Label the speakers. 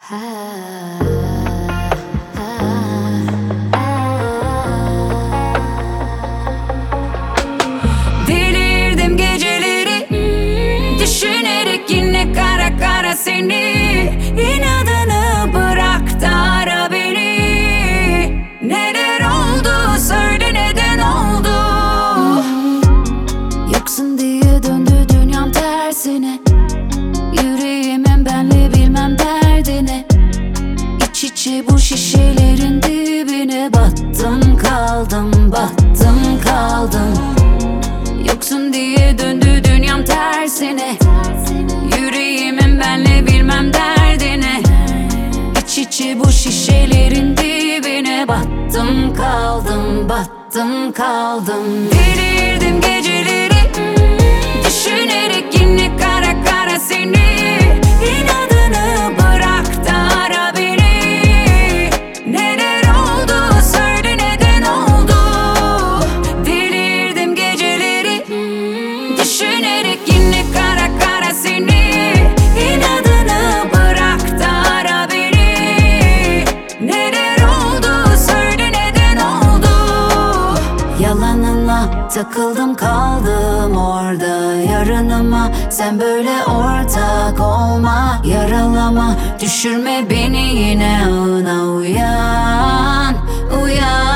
Speaker 1: Delirdim geceleri düşünerek yine kara kara seni. İnadını bırak da ara beni. Neler oldu söyle, neden oldu? Yoksun diye döndü dünyam tersine. Yüreğimin benle bilmem derdine. İç içe bu şişelerin dibine battım kaldım, battım kaldım. Yoksun diye döndü dünyam tersine. Yüreğimin benle bilmem derdine. İç içe bu şişelerin dibine battım kaldım, battım kaldım. Delirdim geceleri düşünerek yine kara kara seni. İnadını bırak da ara beni. Neler oldu söyle, neden oldu? Delirdim geceleri düşünerek yine kara kara seni. İnadını bırak da ara beni. Neler oldu söyle, neden oldu? Yalanınla takıldım kaldım orada yarınıma. Sen böyle ortak olma, yaralama, düşürme beni yine ağına. Uyan, uyan.